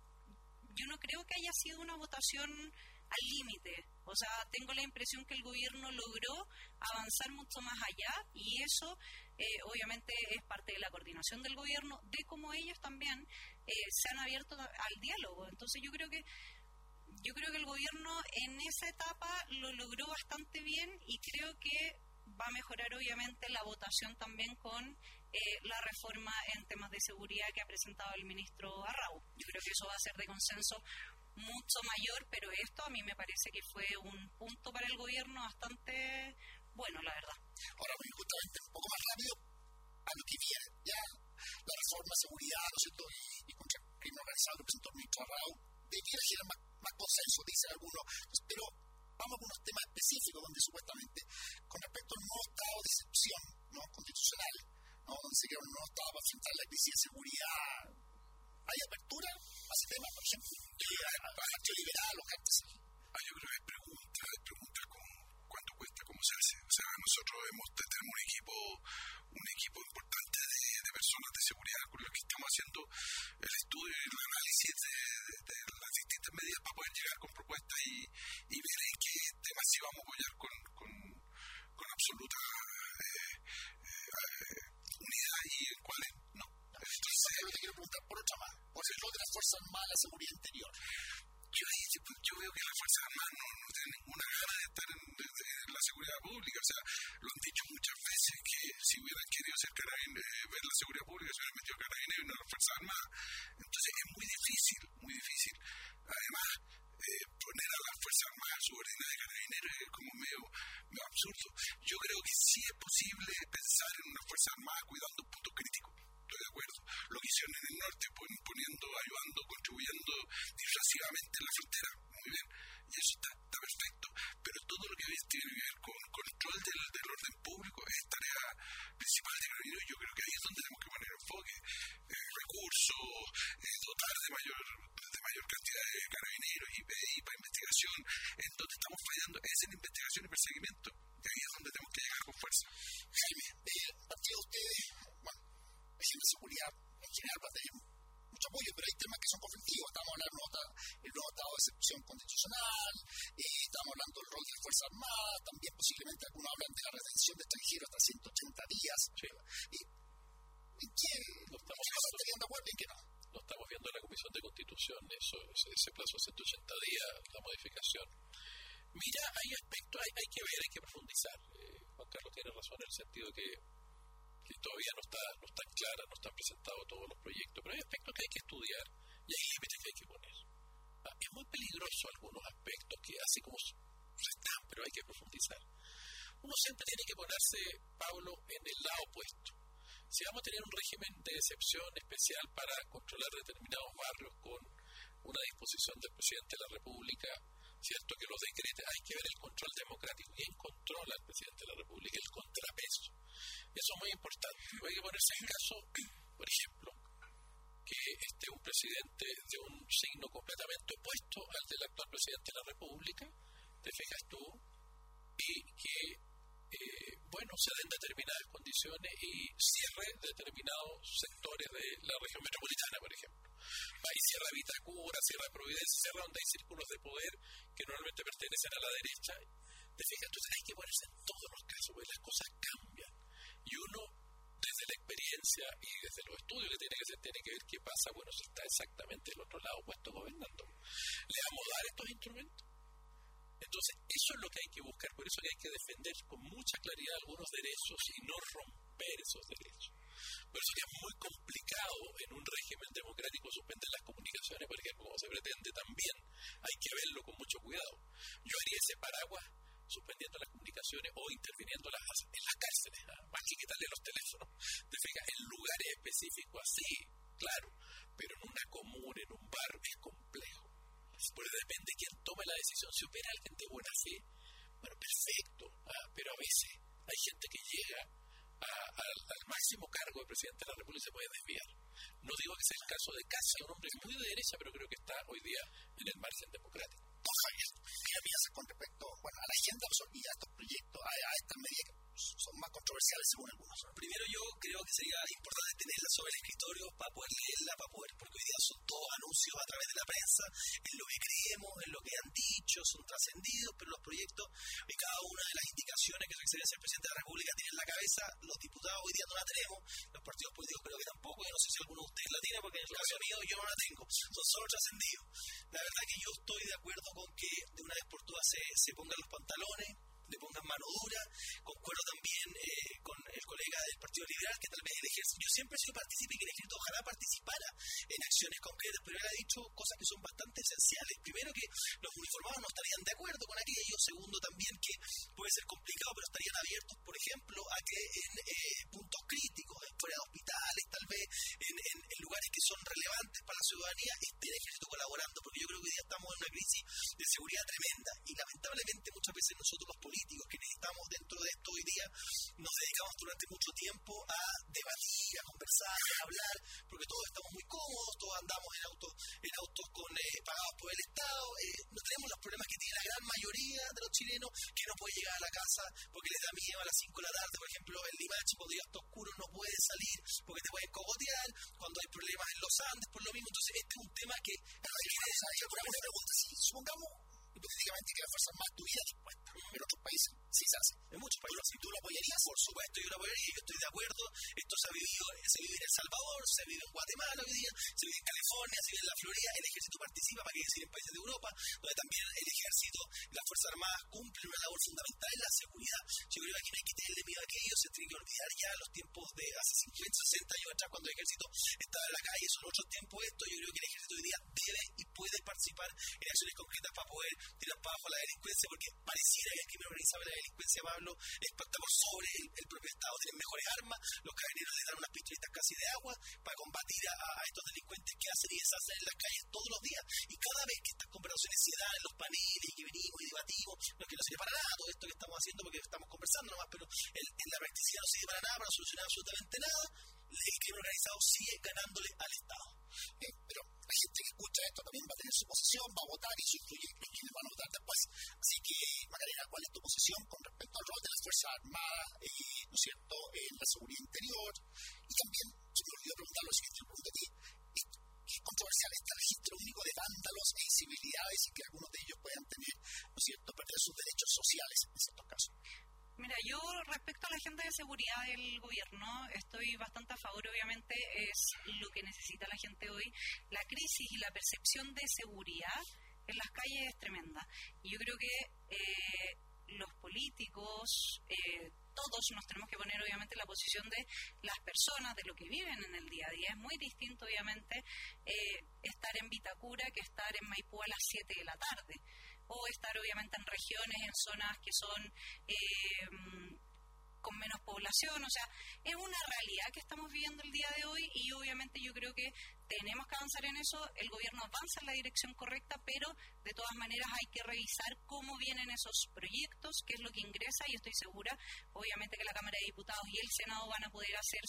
que haya sido una votación al límite. O sea, tengo la impresión que el gobierno logró avanzar mucho más allá y eso obviamente es parte de la coordinación del gobierno, de cómo ellos también se han abierto al diálogo. Entonces yo creo que el gobierno en esa etapa lo logró bastante bien y creo que va a mejorar obviamente la votación también con la reforma en temas de seguridad que ha presentado el ministro Arrau. Yo creo que eso va a ser de consenso mucho mayor, pero esto a mí me parece que fue un punto para el gobierno bastante bueno, la verdad. Ahora voy justamente un poco más rápido a lo que viene. Ya la reforma, seguridad, ¿no es cierto? Y contra el crimen organizado que presentó el ministro Arrau, debiera generar más consenso, dicen algunos. Pero vamos a algunos temas específicos donde supuestamente, con respecto al nuevo estado de excepción, ¿no?, constitucional, ¿no?, donde se crea un nuevo estado para enfrentar la crisis de seguridad, ¿hay apertura a ese tema, por ejemplo? ¿Al Partido Liberal o qué antes? Yo creo que hay preguntas con cuánto cuesta, cómo se hace. O sea, nosotros tenemos un equipo importante de personas de seguridad con los que estamos haciendo el estudio y el análisis de las distintas medidas para poder llegar con propuestas y ver en qué temas sí vamos a apoyar con absoluta unidad y en cuáles no. Entonces, yo te quiero preguntar por otra más, por el rol de las Fuerzas Armadas, la seguridad interior. Yo veo que las Fuerzas Armadas no tienen ninguna gana de estar en la seguridad pública. O sea, lo han dicho muchas veces que si hubieran querido ver la seguridad pública, se hubieran metido carabineros y no las Fuerzas Armadas. Entonces es muy difícil. Además, poner a las Fuerzas Armadas subordinadas de carabineros es como medio absurdo. Yo creo que sí es posible pensar en una Fuerza Armada cuidando un punto crítico. Estoy de acuerdo. Lo que hicieron en el norte, hay revisión constitucional, estamos hablando del rol de las Fuerzas Armadas, también posiblemente algunos hablan de la retención de extranjeros hasta 180 días. Sí. ¿En qué estarían de acuerdo y en qué no? Lo estamos viendo en la Comisión de Constitución, ese plazo de 180 días, la modificación. Mira, hay aspectos, hay que ver, hay que profundizar. Juan Carlos tiene razón en el sentido que todavía no están claras, no están presentados todos los proyectos, pero hay aspectos que hay que estudiar y hay límites que hay que poner. Es muy peligroso algunos aspectos que así como están, pero hay que profundizar. Uno siempre tiene que ponerse, Pablo, en el lado opuesto. Si vamos a tener un régimen de excepción especial para controlar determinados barrios con una disposición del presidente de la República, cierto que los decrete, hay que ver el control democrático. ¿Quién controla al presidente de la República? El contrapeso. Eso es muy importante. Hay que ponerse en caso, por ejemplo, que esté un presidente de un signo completamente opuesto al del actual presidente de la República, te fijas tú, y que se den determinadas condiciones y cierre determinados sectores de la región metropolitana, por ejemplo. Ahí cierra Vitacura, cierra Providencia, cierra donde hay círculos de poder que normalmente pertenecen a la derecha. Te fijas, entonces hay que ponerse en todos los casos, porque las cosas cambian. Y uno, desde la experiencia y desde los estudios que tiene que hacer, tiene que ver qué pasa, si está exactamente del otro lado puesto gobernando. ¿Le vamos a dar estos instrumentos? Entonces, eso es lo que hay que buscar, por eso que hay que defender con mucha claridad algunos derechos y no romper esos derechos. Por eso que es muy complicado en un régimen democrático suspender las comunicaciones, por ejemplo, como se pretende también, hay que verlo con mucho cuidado. Yo haría ese paraguas suspendiendo las comunicaciones o interviniendo en las cárceles, más que quitarle los teléfonos. Te fijas, en lugares específicos así, claro, pero en una comuna, en un barrio, es complejo. Porque depende de quién tome la decisión. Si opera alguien de buena fe, perfecto, pero a veces hay gente que llega al máximo cargo de presidente de la República y se puede desviar. No digo que sea el caso de Casa, un hombre muy de derecha, pero creo que está hoy día en el margen democrático. Javier, ¿qué piensas con respecto a la agenda absorbida a estos proyectos, a estas medidas que son más controversiales según algunos? Primero, yo creo que sería importante tenerla sobre el escritorio para poder leerla, porque hoy día son todos anuncios a través de la prensa, en lo que creemos, en lo que han dicho, son trascendidos, pero los proyectos y cada una de las indicaciones que su excelencia el presidente de la República tiene en la cabeza, los diputados hoy día no la tenemos, los partidos políticos creo que tampoco, yo no sé si alguno de ustedes la tiene, porque en el caso mío yo no la tengo, son solo trascendidos. La verdad que yo estoy de acuerdo con que de una vez por todas se pongan los pantalones, le pongan mano dura. Concuerdo también con el colega del Partido Liberal que tal vez el ejército, yo siempre he sido partícipe y que el ejército ojalá participara en acciones concretas, pero él ha dicho cosas que son bastante esenciales. Primero, que los uniformados no estarían de acuerdo con aquello. Segundo, también que puede ser complicado, pero estarían abiertos, por ejemplo, a que en puntos críticos, fuera de hospitales, tal vez en lugares que son relevantes para la ciudadanía, esté el ejército colaborando, porque yo creo que hoy día estamos en una crisis de seguridad tremenda y lamentablemente muchas veces nosotros los políticos que necesitamos dentro de esto hoy día nos dedicamos durante mucho tiempo a debatir, a conversar, a hablar, porque todos estamos muy cómodos, todos andamos en autos pagados por el Estado, no tenemos los problemas que tiene la gran mayoría de los chilenos, que no puede llegar a la casa porque les da miedo a las 5 de la tarde, por ejemplo, el Limache cuando ya está oscuro no puede salir porque te pueden cogotear, cuando hay problemas en los Andes por lo mismo. Entonces este es un tema que yo por una pregunta, si supongamos hipotéticamente que las Fuerzas Armadas estuvieran dispuestas, en otros países sí se hace, en muchos países, si tú lo apoyarías, por supuesto yo lo apoyaría, yo estoy de acuerdo, esto se vive en El Salvador, se vive en Guatemala hoy día, se vive en California, se vive en la Florida, el ejército participa, para que decir, en países de Europa, donde también el ejército y las Fuerzas Armadas cumplen una labor fundamental en la seguridad. Yo creo que aquí no hay que tenerle miedo a aquello, se tiene que olvidar ya los tiempos de hace 50, 60 años atrás, cuando el ejército estaba en la calle, son otros tiempos esto. Yo creo que el ejército hoy día debe y puede participar en acciones concretas para poder tirar para abajo la delincuencia, porque pareciera que el crimen organizado y la delincuencia, Pablo, está por sobre el propio Estado. Tienen mejores armas, los carabineros les dan unas pistolitas casi de agua para combatir a estos delincuentes que hacen y deshacen en las calles todos los días. Y cada vez que estas conversaciones se dan en los paneles y que venimos y debatimos, no es que no sirve para nada todo esto que estamos haciendo porque estamos conversando nomás, pero en la practicidad no sirve para nada, para no solucionar absolutamente nada. El crimen organizado sigue ganándole al Estado. Pero la gente que escucha esto también va a tener su posición, va a votar y eso incluye los que van a votar después. Así que, Macarena, ¿cuál es tu posición con respecto al rol de las Fuerzas Armadas, ¿no es cierto?, en la seguridad interior? Y también, se me olvidó preguntar lo siguiente, yo pregunto a ti, ¿qué controversial este registro único de vándalos e incivilidades y que algunos de ellos puedan tener, ¿no es cierto?, perder sus derechos sociales en ciertos casos. Mira, yo respecto a la agenda de seguridad del gobierno estoy bastante a favor, obviamente es lo que necesita la gente hoy. La crisis y la percepción de seguridad en las calles es tremenda. Y yo creo que los políticos, todos nos tenemos que poner obviamente en la posición de las personas, de lo que viven en el día a día. Es muy distinto obviamente estar en Vitacura que estar en Maipú a las 7 de la tarde, o estar obviamente en regiones, en zonas que son con menos población. O sea, es una realidad que estamos viviendo el día de hoy y obviamente yo creo que tenemos que avanzar en eso. El gobierno avanza en la dirección correcta, pero de todas maneras hay que revisar cómo vienen esos proyectos, qué es lo que ingresa, y estoy segura obviamente que la Cámara de Diputados y el Senado van a poder hacer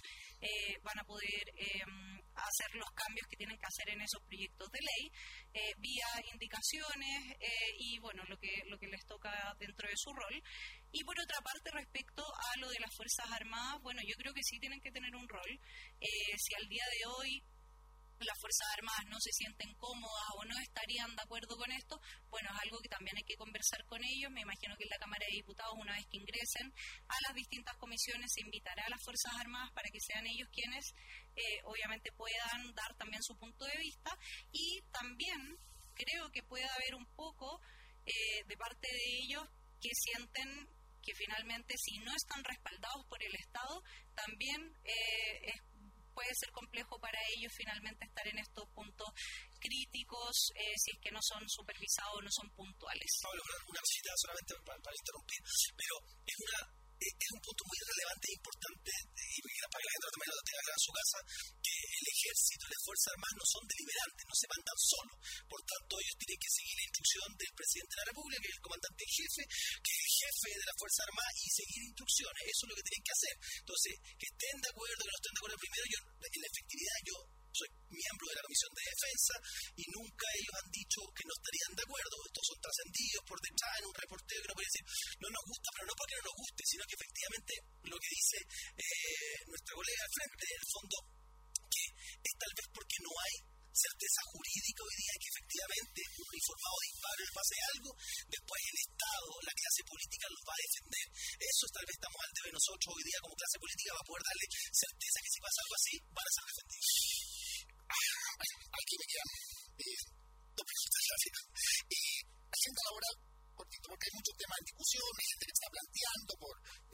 hacer los cambios que tienen que hacer en esos proyectos de ley vía indicaciones y bueno, lo que les toca dentro de su rol. Y por otra parte, respecto a lo de las Fuerzas Armadas, bueno, yo creo que sí tienen que tener un rol. Si al día de hoy las Fuerzas Armadas no se sienten cómodas o no estarían de acuerdo con esto, bueno, es algo que también hay que conversar con ellos. Me imagino que en la Cámara de Diputados, una vez que ingresen a las distintas comisiones, se invitará a las Fuerzas Armadas para que sean ellos quienes obviamente puedan dar también su punto de vista. Y también creo que puede haber un poco de parte de ellos que sienten que finalmente, si no están respaldados por el Estado, también puede ser complejo para ellos finalmente estar en estos puntos críticos si es que no son supervisados o no son puntuales. Pablo, una cosita solamente para interrumpir, pero es un punto muy relevante e importante, y para que la gente también lo tenga acá en su casa, que el ejército y las Fuerzas Armadas no son deliberantes, no se mandan solos. Por tanto, ellos tienen que seguir la instrucción del presidente de la República, que es el comandante en jefe, que es el jefe de las Fuerzas Armadas, y seguir instrucciones. Eso es lo que tienen que hacer. Entonces, que estén de acuerdo, que no estén de acuerdo, primero, en la efectividad, yo soy miembro de la Comisión de Defensa y nunca ellos han dicho que no estarían de acuerdo. Estos son trascendidos por detrás en un reportero que no puede decir no nos gusta, pero no porque no nos guste, sino que efectivamente lo que dice nuestra colega al frente, en el fondo, que es tal vez porque no hay certeza jurídica hoy día que efectivamente un uniformado disparo en base a algo, después el Estado, la clase política los va a defender. Eso tal vez estamos al debe nosotros hoy día como clase política para poder darle certeza que si pasa algo así van a ser defendidos. Aquí me quedan dos preguntas rápidas. Agenda laboral, porque hay muchos temas en discusión, hay gente que está planteando por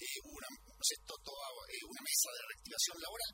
una mesa de reactivación laboral.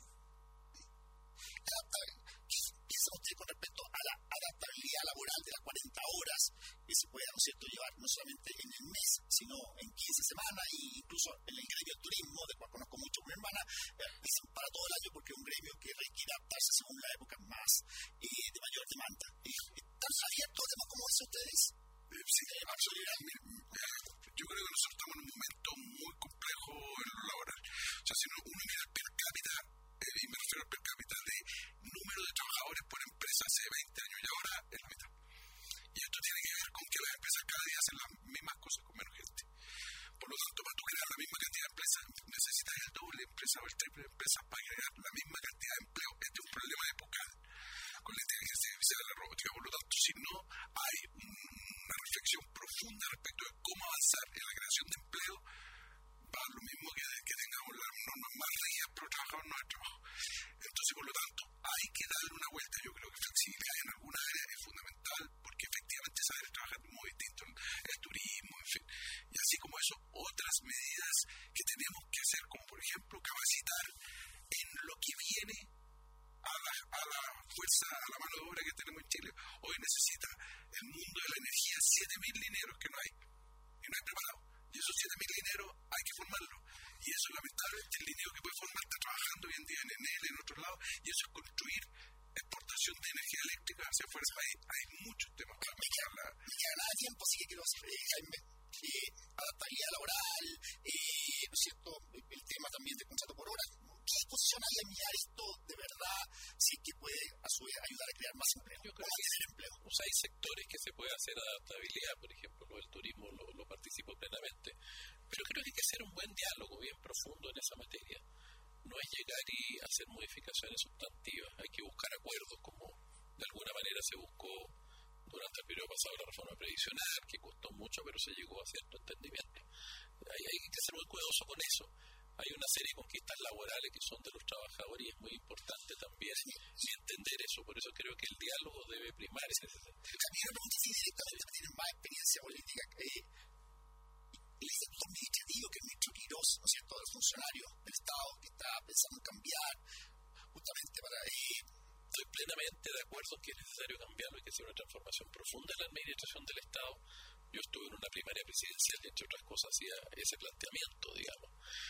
¿Qué piensa usted con respecto a la adaptabilidad laboral de las 40 horas que se pueda, ¿no es cierto?, llevar no solamente en el mes, sino en 15 semanas, e incluso en el gremio del turismo, del cual conozco mucho mi hermana, dicen para todo el año, porque es un gremio que requiere adaptarse según la época más de mayor demanda. ¿Están abiertos a temas como ese ustedes? Sí, absolutamente. Yo creo que nosotros estamos en un momento muy complejo en lo laboral. O sea, si uno mira el per cápita, y me refiero al per cápita de número de trabajadores por empresa hace 20 años y ahora es la mitad. Y esto tiene que ver con que las empresas cada día hacen las mismas cosas con menos gente. Por lo tanto, para tú crear la misma cantidad de empresas, necesitas el doble de empresas o el triple de empresas para crear la misma cantidad de empleo. Este es un problema epocal con la inteligencia artificial y la robótica. Por lo tanto, si no hay una reflexión profunda respecto de cómo avanzar en la creación de empleo, va lo mismo que tengamos las normas más rígidas, pero trabajador no hay trabajo. Entonces, por lo tanto, hay que darle una vuelta. Yo creo que flexibilidad en alguna área es fundamental, porque efectivamente saber trabajar es muy distinto, el turismo, en fin. Y así como eso, otras medidas que tenemos que hacer, como por ejemplo capacitar en lo que viene a la fuerza, a la mano de obra que tenemos en Chile. Hoy necesita el mundo de la energía 7.000 lineros que no hay, y no hay preparado. Y esos 7.000 lineros hay que formarlos. Y eso, lamentablemente, el linero que puede formar está trabajando hoy en día en Enel, en otro lado, y eso es construir exportación de energía eléctrica hacia afuera. Hay muchos temas para mejorar. Me queda nada de tiempo, así que quiero hacer, Jaime, adaptabilidad laboral, ¿no es cierto?, el tema también del contrato por hora. ¿Qué disposición hay a mirar esto de verdad, si es que puede a su vez ayudar a crear más empleo? Yo creo que empleo. O sea, hay sectores que se puede hacer adaptabilidad, por ejemplo, lo del turismo lo participo plenamente, pero creo que hay que hacer un buen diálogo bien profundo en esa materia. no es llegar y hacer modificaciones sustantivas. Hay que buscar acuerdos, como de alguna manera se buscó durante el periodo pasado la reforma previsional, que costó mucho, pero se llegó a cierto entendimiento. Hay que ser muy cuidadoso con eso. Hay una serie de conquistas laborales que son de los trabajadores y es muy importante también entender eso. Por eso creo que el diálogo debe primar en ese sentido. También una pregunta directamente que tienen más experiencia política. El sector administrativo, que es el ministro Quirós, ¿no es cierto?, del funcionario del Estado que está pensando en cambiar justamente para... Estoy plenamente de acuerdo que es necesario cambiarlo y que sea una transformación profunda en la administración del Estado. Yo estuve en una primaria presidencial y entre otras cosas hacía ese planteamiento, digamos.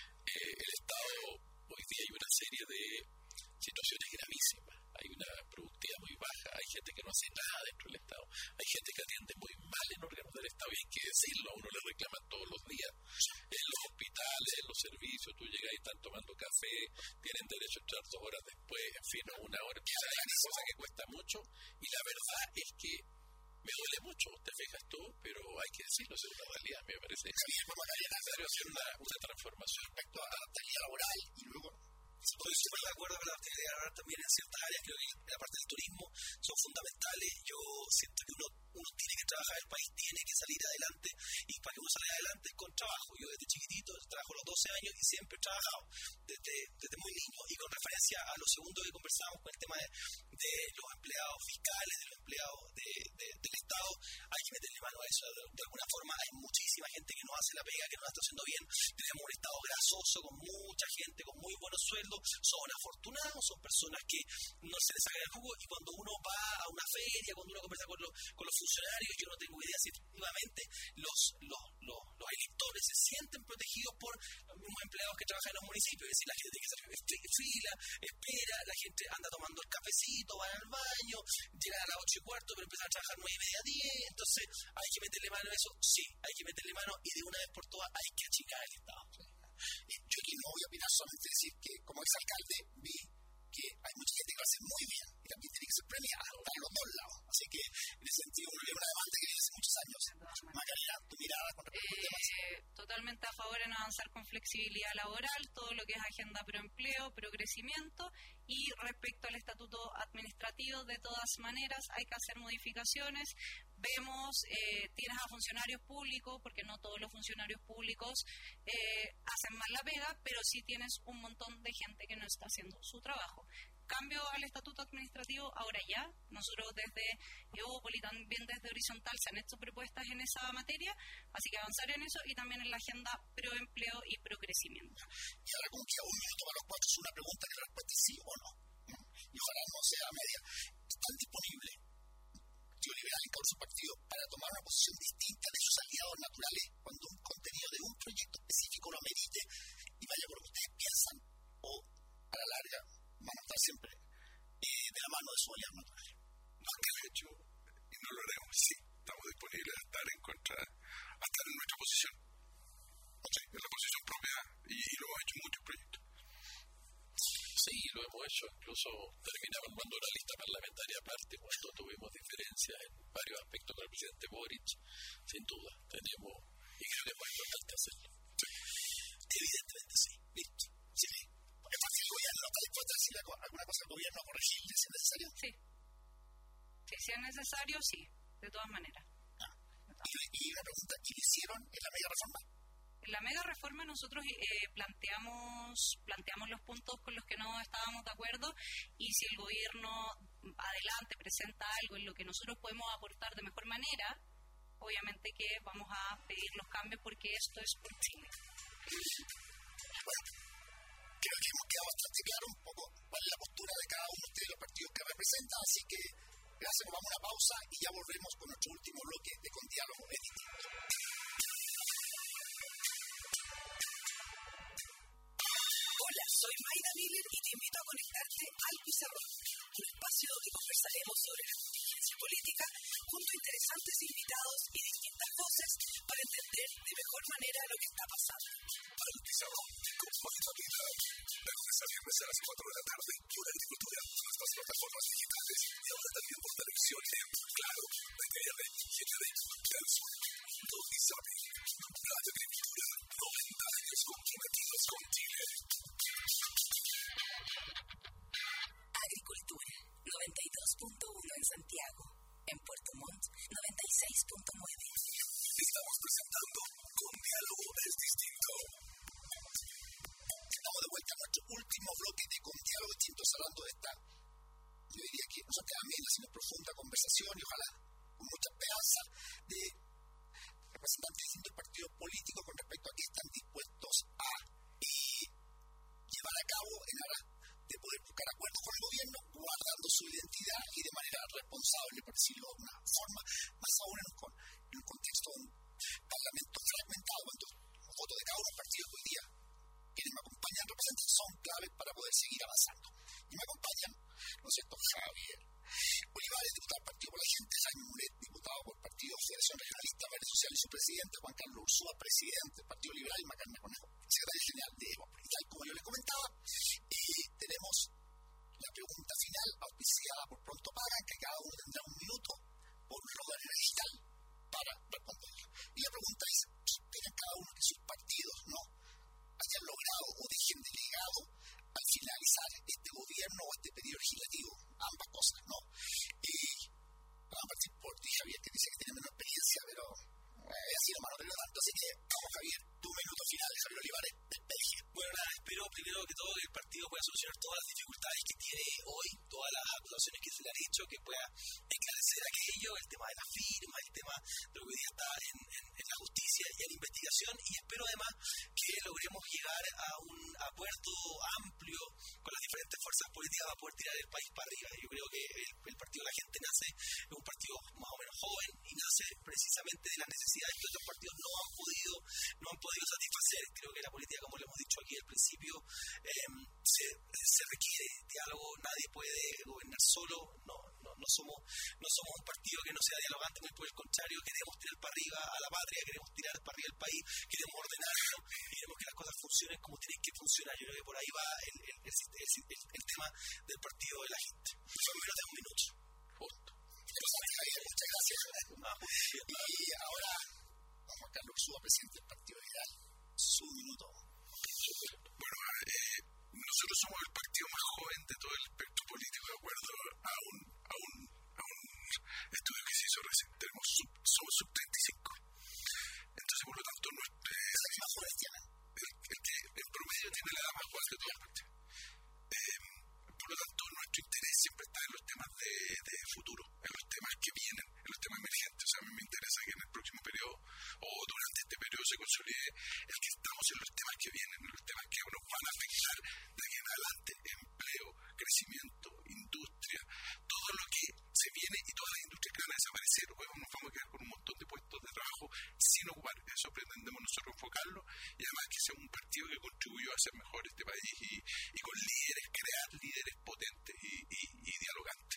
El Estado, hoy día hay una serie de situaciones gravísimas. Hay una productividad muy baja, hay gente que no hace nada dentro del Estado, hay gente que atiende muy mal en órganos del Estado y hay que decirlo, a uno le reclaman todos los días. En los hospitales, en los servicios, tú llegas y están tomando café, tienen derecho a entrar 2 horas después, en fin, 1 hora. O sea, hay una cosa que cuesta mucho y la verdad es que me duele mucho, te fijas tú, pero hay que decirlo, es una realidad, me parece. Es necesario hacer una transformación respecto a la actividad laboral y luego... Estoy súper de acuerdo con la actividad laboral también en ciertas áreas, creo que la parte del turismo son fundamentales. Yo siento que uno tiene que trabajar, el país tiene que salir adelante y para que uno salga adelante con trabajo. Yo desde chiquitito trabajo los 12 años y siempre he trabajado desde muy niño. Y con referencia a lo segundo que conversamos con el tema de los empleados fiscales, de los empleados del Estado, hay que meterle mano a eso. De alguna forma hay muchísima gente que no hace la pega, que no la está haciendo bien. Tenemos un Estado grasoso con mucha gente, con muy buenos sueldos. Son afortunados, son personas que no se les saca el jugo y cuando uno va a una feria, cuando uno conversa con los funcionarios, yo no tengo idea si efectivamente los electores se sienten protegidos por los mismos empleados que trabajan en los municipios. Es decir, la gente tiene que hacer fila, espera, la gente anda tomando el cafecito, va al baño, llega a las 8:15, pero empieza a trabajar 9:30, 10. Entonces, ¿hay que meterle mano a eso? Sí, hay que meterle mano y de una vez por todas hay que achicar el Estado. Yo aquí no voy a opinar, solamente decir que como exalcalde vi que hay mucha gente que lo hace muy bien y también tiene que ser premiada para los dos lados. Así que en ese sentido uno lleva una demanda que viene hace muchos años. Macarena, tu mirada con respecto al tema. Totalmente a favor en avanzar con flexibilidad laboral, todo lo que es agenda pro empleo, pro crecimiento, y respecto al estatuto administrativo, de todas maneras hay que hacer modificaciones. Vemos, tienes a funcionarios públicos, porque no todos los funcionarios públicos hacen mal la pega, pero sí tienes un montón de gente que no está haciendo su trabajo. Cambio al estatuto administrativo ahora ya. Nosotros desde Evópoli, también desde Horizontal, se han hecho propuestas en esa materia, así que avanzar en eso y también en la agenda pro empleo y pro crecimiento. Y ahora como que a 1 minuto para los 4 es una pregunta que la respuesta es sí o no. Y ojalá no sea media. ¿Están disponibles Partido Liberal y su partido para tomar una posición distinta de sus aliados naturales cuando un contenido de un proyecto específico lo amerite y vaya por lo que ustedes piensan, o a la larga van a estar siempre de la mano de sus aliados naturales? No, que de hecho, y no lo haremos, sí, estamos disponibles a estar en contra, a estar en nuestra posición. Sí, en la posición propia, y lo hemos hecho en muchos proyectos. Sí, lo hemos hecho, incluso terminamos armando una lista parlamentaria aparte cuando tuvimos diferencias en varios aspectos con el presidente Boric, sin duda, tenemos, y creo que es muy importante hacerlo. Evidentemente sí, listo. Sí. Es fácil el gobierno, no está dispuesto a decir alguna cosa al gobierno a corregir si es necesario. Sí. Si es necesario, sí, de todas maneras. Y una pregunta, ¿y lo hicieron en la mega reforma? En la mega reforma nosotros planteamos los puntos con los que no estábamos de acuerdo, y si el gobierno adelante presenta algo en lo que nosotros podemos aportar de mejor manera, obviamente que vamos a pedir los cambios porque esto es por Chile. Bueno, creo que hemos quedado bastante claro un poco cuál es la postura de cada uno de los partidos que representan, así que gracias, nos vamos a una pausa y ya volvemos con nuestro último bloque de Con Diálogo es Distinto. Hola, soy Mayra Miller y te invito a conectarte al Pizarrón, un espacio donde conversaremos sobre la contingencia política junto a interesantes invitados y distintas voces para entender de mejor manera lo que está pasando. Al Pizarrón, con Mayra Miller, de lunes a viernes a las 4 de la tarde, por Agricultura, nuestras plataformas digitales y ahora también por televisión en Claro, BTR, GTV, Del Sur, Mundo Isabel, Radio Agricultura, 90 años comprometidos con Chile. no solamente amena, sino profunda conversación y ojalá con mucha esperanza de representantes de distintos partidos políticos con respecto a qué están dispuestos a llevar a cabo en aras de poder buscar acuerdos con el gobierno, guardando su identidad y de manera responsable, por decirlo de una forma, más aún en un contexto de un parlamento fragmentado, cuando los votos de cada uno de los partidos hoy día quienes me acompañan representan son claves para poder seguir avanzando. Y me acompañan, ¿no es cierto?, Javier Olivares, diputado del Partido por la Gente, Jaime Muret, diputado por el Partido Federación Regionalista Verde Social y su presidente, Juan Carlos Ursúa, presidente del Partido Liberal, y Macarena Conejo, secretario general de Evópolis. Tal como yo les comentaba, tenemos la pregunta final auspiciada por Pronto Pagan, que cada uno tendrá un minuto por un horario digital para responderla. Y la pregunta es, ¿qué esperan cada uno que sus partidos no hayan logrado o dejen de legado al finalizar este gobierno o este periodo legislativo? Ambas cosas, ¿no? Vamos a partir por ti, Javier, que dice que tiene menos experiencia, pero así nomás no te lo tanto. Así que vamos, Javier, tu minuto final, Javier Olivares, del PLG. Bueno, nada, espero primero que todo que el partido pueda solucionar todas las dificultades que tiene hoy, todas las acusaciones que se le han hecho, que pueda esclarecer aquello, el tema de la firma, el tema de lo que hoy día está en la justicia y en la investigación, y espero además que logremos llegar a un acuerdo amplio con las diferentes fuerzas políticas para poder tirar el país para arriba. Yo creo que el Partido de la Gente nace, es un partido más o menos joven y nace precisamente de las necesidades que otros partidos no han podido satisfacer. Creo que la política, como le hemos dicho aquí al principio, se requiere diálogo, nadie puede gobernar solo, no somos un partido que no sea dialogante, muy por el contrario, queremos tirar para arriba a la patria, queremos tirar para arriba el país, queremos ordenarlo y queremos que las cosas funcionen como tienen que funcionar. Yo creo que por ahí va el tema del Partido de la Gente. Yo primero tengo un minuto. Justo. Muchas gracias. Y ahora, Juan Carlos Ursúa, presidente del Partido Liberal, su minuto. Bueno, nosotros somos el partido más joven de todo el espectro político, de acuerdo a un estudio que se hizo recién. Somos sub 35. Entonces, por lo tanto, el que en promedio tiene la edad más joven de todas partes. Por lo tanto, nuestro interés siempre está en los temas de futuro, en los temas que vienen, en los temas emergentes. O sea, a mí me interesa que en el próximo periodo o durante este periodo se consolide el que estamos en los temas que vienen, en los temas que nos van a afectar de aquí en adelante: empleo, crecimiento, industria, todo lo que se viene y todas las industrias que van a desaparecer. Luego nos vamos a quedar con un montón de puestos de trabajo sin ocupar. Eso pretendemos nosotros enfocarlo, y además que sea un partido que contribuyó a hacer mejor este país y con líderes, crear líderes potentes y dialogantes.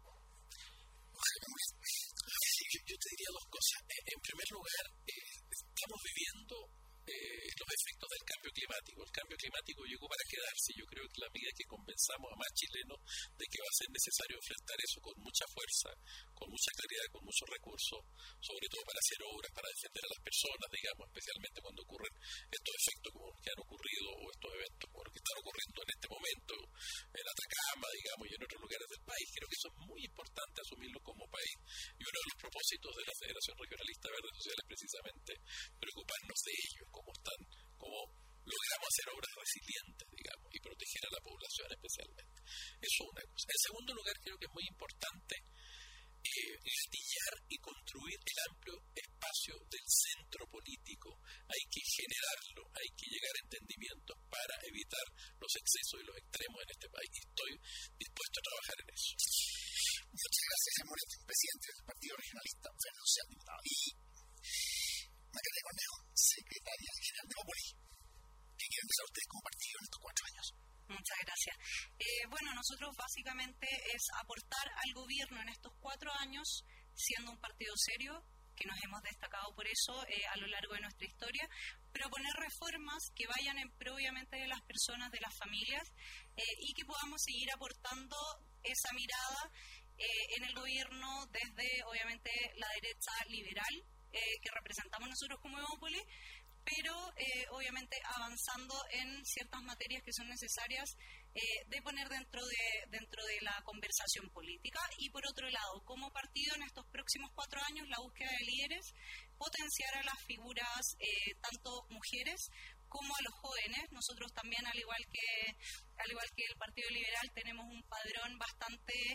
Yo te diría dos cosas. En primer lugar, estamos viviendo los efectos del cambio climático. El cambio climático llegó para quedarse. Yo creo que la medida que convenzamos a más chilenos de que va a ser necesario enfrentar eso con mucha fuerza, con mucha claridad, con muchos recursos, sobre todo para hacer obras, para defender a las personas, digamos, especialmente cuando ocurren estos efectos como los que han ocurrido, o estos eventos como los que están ocurriendo en este momento en Atacama, digamos, y en otros lugares del país. Creo que eso es muy importante asumirlo como país, y uno de los propósitos de la Federación Regionalista Verde Social es precisamente preocuparnos de ellos, cómo logramos hacer obras resilientes, digamos, y proteger a la población especialmente. Eso es una cosa. En segundo lugar, creo que es muy importante gatillar y construir el amplio espacio del centro político. Hay que generarlo, hay que llegar a entendimientos para evitar los excesos y los extremos en este país, y estoy dispuesto a trabajar en eso. Muchas gracias, Moret, presidente del Partido Regionalista Verde Social, diputado. Y Macarena Conejo, secretaria general de Evópolis. ¿Qué quieren empezar ustedes como partido en estos 4 años? Muchas gracias. Bueno, nosotros básicamente es aportar al gobierno en estos 4 años, siendo un partido serio, que nos hemos destacado por eso a lo largo de nuestra historia, proponer reformas que vayan en pro, obviamente, de las personas, de las familias, y que podamos seguir aportando esa mirada en el gobierno desde, obviamente, la derecha liberal que representamos nosotros como Evópolis, pero obviamente avanzando en ciertas materias que son necesarias de poner dentro de la conversación política. Y por otro lado, como partido en estos próximos 4 años, la búsqueda de líderes, potenciar a las figuras, tanto mujeres como a los jóvenes. Nosotros también, al igual que el Partido Liberal, tenemos un padrón bastante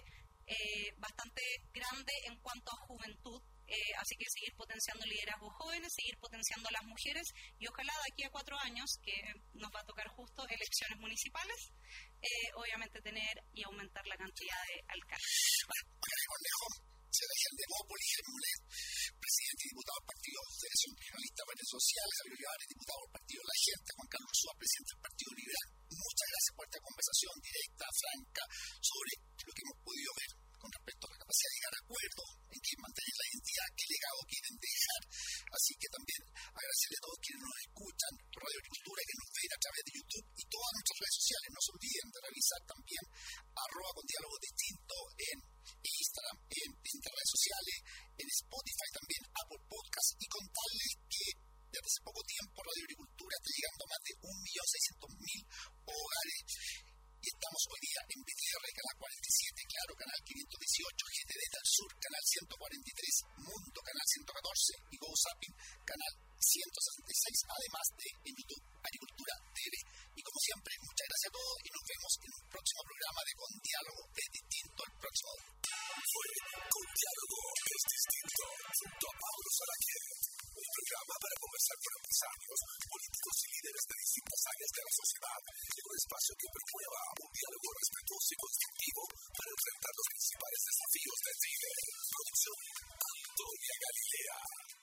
bastante grande en cuanto a juventud. Así que seguir potenciando liderazgos jóvenes, seguir potenciando a las mujeres y ojalá de aquí a 4 años, que nos va a tocar justo elecciones municipales, obviamente tener y aumentar la cantidad de alcaldes. Secretaria de Demópolis, presidente y diputado del Partido Federación Regionalista de Redes Sociales, Javier Olivares, diputado del Partido de la Gente, Juan Carlos Ursúa, presidente del Partido Liberal. Muchas gracias por esta conversación directa, franca, sobre lo que hemos podido ver con respecto a la capacidad de llegar a acuerdos, en que mantener la identidad, qué legado quieren dejar. Así que también agradecerle a todos quienes nos escuchan, Radio Agricultura, que nos ven a través de YouTube y todas nuestras redes sociales. No se olviden de revisar también @con diálogos distintos en Instagram, en redes sociales, en Spotify también, Apple Podcast, y contarles que desde hace poco tiempo Radio Agricultura está llegando a más de 1.600.000 hogares y estamos hoy día en BTR, canal 47, Claro, canal 518, GTD del Sur, canal 143, Mundo, canal 114 y Go Zapping, canal 166, además de en YouTube Agricultura TV. Y como siempre, muchas gracias a todos y nos vemos en un próximo programa de Con Diálogo es Distinto el próximo. Fue Con Diálogo es Distinto, junto a Pablo Salaquet, un programa para conversar con empresarios, políticos y líderes de distintas áreas de la sociedad, en un espacio que promueva un diálogo respetuoso y constructivo para enfrentar los principales desafíos del Chile. Producción Antonia Galilea.